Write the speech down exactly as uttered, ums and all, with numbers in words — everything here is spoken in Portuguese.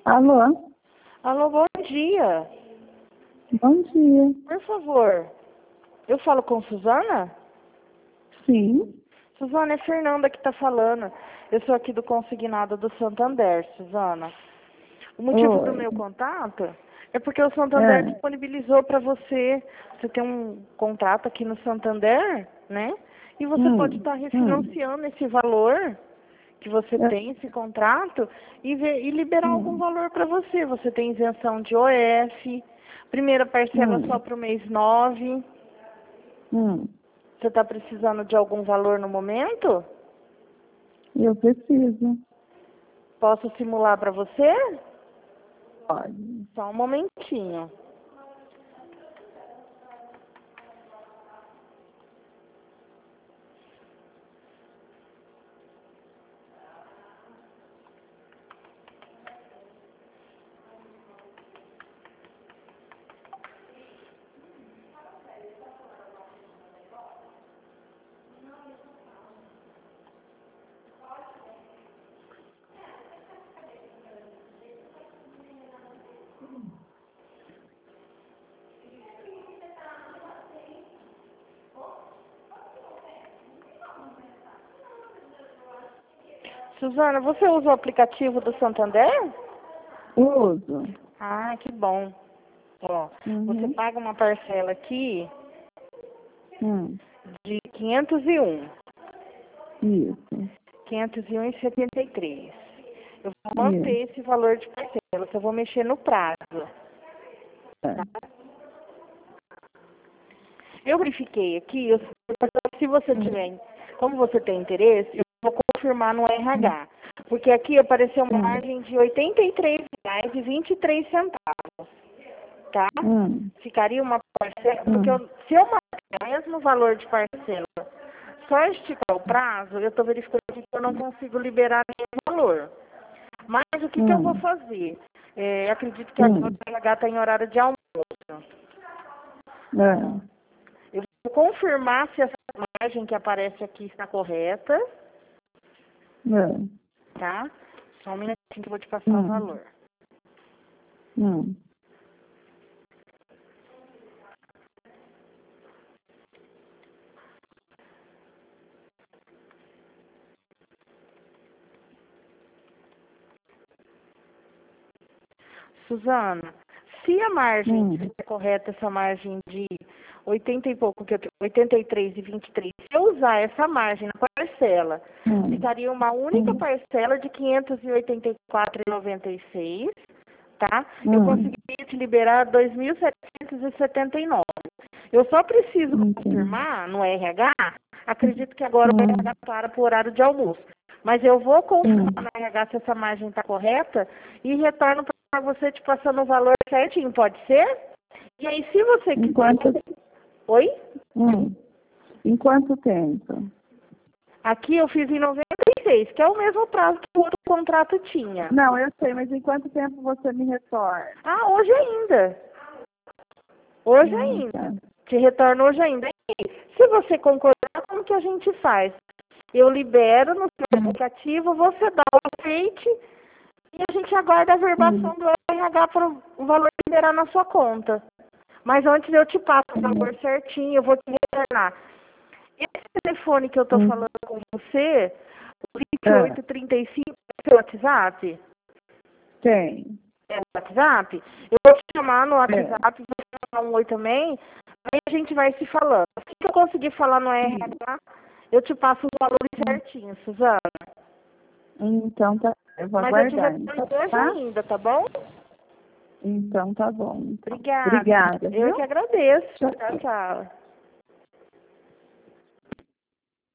Alô? Alô, bom dia. Bom dia. Por favor, eu falo com Suzana? Sim. Suzana, é Fernanda que está falando. Eu sou aqui do Consignado do Santander, Suzana. O motivo Oi. do meu contato é porque o Santander É. disponibilizou para você. Você tem um contrato aqui no Santander, né? E você pode Hum. estar Hum. refinanciando esse valor que você É. tem, esse contrato, e, ver, e liberar algum Hum. valor para você. Você tem isenção de O F, primeira parcela Hum. só para o mês nove. Hum. Você está precisando de algum valor no momento? Eu preciso. Posso simular para você? Pode. Só um momentinho. Suzana, você usa o aplicativo do Santander? Uso. Ah, que bom. Ó, você Uhum. paga uma parcela aqui Hum. de quinhentos e um. Isso. quinhentos e um e setenta e três. Eu vou Isso. manter esse valor de parcela, só vou mexer no prazo. É. Eu verifiquei aqui, eu- se você tiver, como você tem interesse, eu vou confirmar no R H. Porque aqui apareceu uma Hum. margem de oitenta e três reais e vinte e três centavos, tá? Hum. Ficaria uma parcela, porque Hum. eu, se eu marcar o mesmo valor de parcela, só esticar o prazo, eu estou verificando que eu não consigo liberar nenhum valor. Mas o que, que eu vou Hum. fazer? É, acredito que agora Hum. o R H está em horário de almoço. É. Eu vou confirmar se essa margem que aparece aqui está correta, É. tá? Só um minutinho que eu vou te passar o Hum. valor. Hum. Suzana, se a margem Hum. é correta, essa margem de oitenta e pouco, que eu, oitenta e três e vinte e três, se eu usar essa margem na parcela, Hum. ficaria uma única Hum. parcela de quinhentos e oitenta e quatro reais e noventa e seis, tá? Eu Hum. conseguiria te liberar dois mil setecentos e setenta e nove. Eu só preciso Entendi. confirmar no R H, acredito que agora o Hum. R H para para o horário de almoço. Mas eu vou confirmar Hum. no R H se essa margem está correta e retorno para você te passando o valor certinho, pode ser? E aí, se você Enquanto. quiser... Oi? Hum. Em quanto tempo? Aqui eu fiz em noventa e seis, que é o mesmo prazo que o outro contrato tinha. Não, eu sei, mas em quanto tempo você me retorna? Ah, hoje ainda. Hoje Hum, ainda. tá. Te retorno hoje ainda. E se você concordar, como que a gente faz? Eu libero no seu Hum. aplicativo, você dá o aceite e a gente aguarda a Hum. verbação do R H para o valor liberar na sua conta. Mas antes eu te passo o valor certinho, eu vou te retornar. Esse telefone que eu estou Hum. falando com você, o É, vinte e oito trinta e cinco, é seu WhatsApp? tem. É o WhatsApp? Eu vou te chamar no É. WhatsApp, vou te chamar um oi também, aí a gente vai se falando. Assim que eu conseguir falar no R H, eu te passo os valores certinhos, Suzana. Então tá. Eu vou Mas eu te aguardar, retorno então, hoje tá? ainda, tá bom? Então tá bom. Então. Obrigada. Obrigada, Eu que viu? agradeço. Tchau. Tchau, tchau.